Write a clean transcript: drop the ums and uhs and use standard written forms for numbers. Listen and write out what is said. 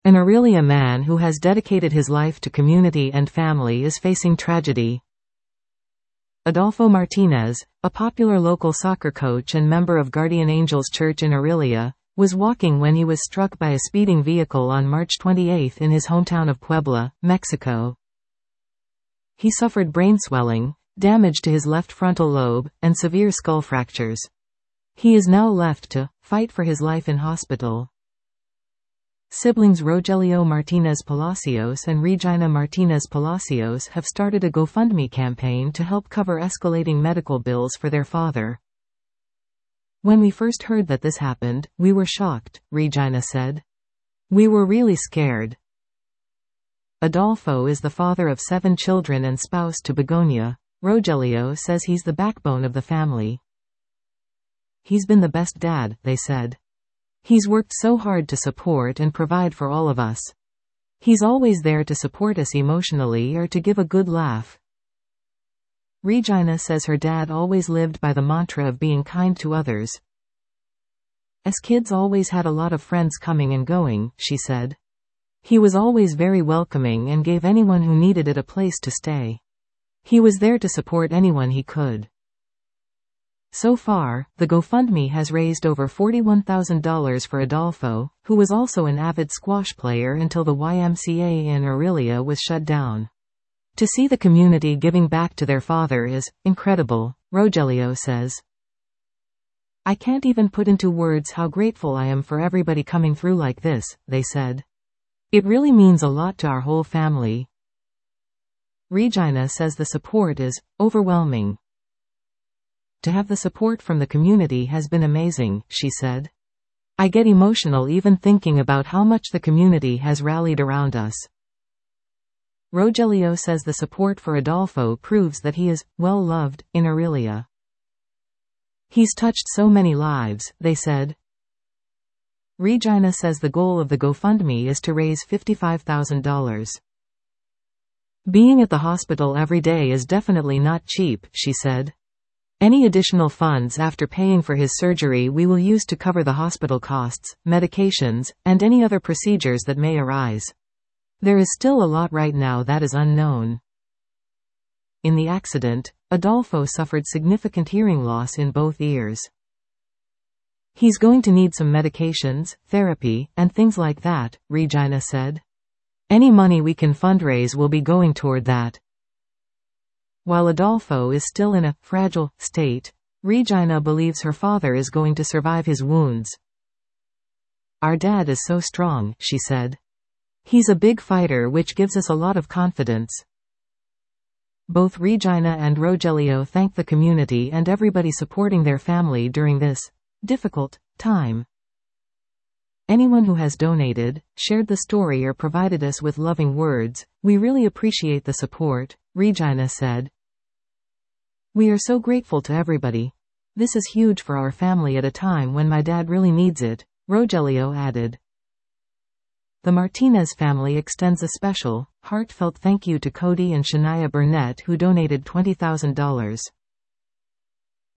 An Orillia man who has dedicated his life to community and family is facing tragedy. Adolfo Martinez, a popular local soccer coach and member of Guardian Angels Church in Orillia, was walking when he was struck by a speeding vehicle on March 28 in his hometown of Puebla, Mexico. He suffered brain swelling, damage to his left frontal lobe, and severe skull fractures. He is now left to fight for his life in hospital. Siblings Rogelio Martinez Palacios and Regina Martinez Palacios have started a GoFundMe campaign to help cover escalating medical bills for their father. When we first heard that this happened, we were shocked, Regina said. We were really scared. Adolfo is the father of 7 children and spouse to Begonia. Rogelio says he's the backbone of the family. He's been the best dad, they said. He's worked so hard to support and provide for all of us. He's always there to support us emotionally or to give a good laugh. Regina says her dad always lived by the mantra of being kind to others. As kids always had a lot of friends coming and going, she said. He was always very welcoming and gave anyone who needed it a place to stay. He was there to support anyone he could. So far, the GoFundMe has raised over $41,000 for Adolfo, who was also an avid squash player until the YMCA in Orillia was shut down. To see the community giving back to their father is incredible, Rogelio says. I can't even put into words how grateful I am for everybody coming through like this, they said. It really means a lot to our whole family. Regina says the support is overwhelming. To have the support from the community has been amazing, she said. I get emotional even thinking about how much the community has rallied around us. Rogelio says the support for Adolfo proves that he is well loved in Orillia. He's touched so many lives, they said. Regina says the goal of the GoFundMe is to raise $55,000. Being at the hospital every day is definitely not cheap, she said. Any additional funds after paying for his surgery we will use to cover the hospital costs, medications, and any other procedures that may arise. There is still a lot right now that is unknown. In the accident, Adolfo suffered significant hearing loss in both ears. He's going to need some medications, therapy, and things like that, Regina said. Any money we can fundraise will be going toward that. While Adolfo is still in a fragile state, Regina believes her father is going to survive his wounds. Our dad is so strong, she said. He's a big fighter, which gives us a lot of confidence. Both Regina and Rogelio thank the community and everybody supporting their family during this difficult time. Anyone who has donated, shared the story or provided us with loving words, we really appreciate the support, Regina said. We are so grateful to everybody. This is huge for our family at a time when my dad really needs it, Rogelio added. The Martinez family extends a special, heartfelt thank you to Cody and Shania Burnett who donated $20,000.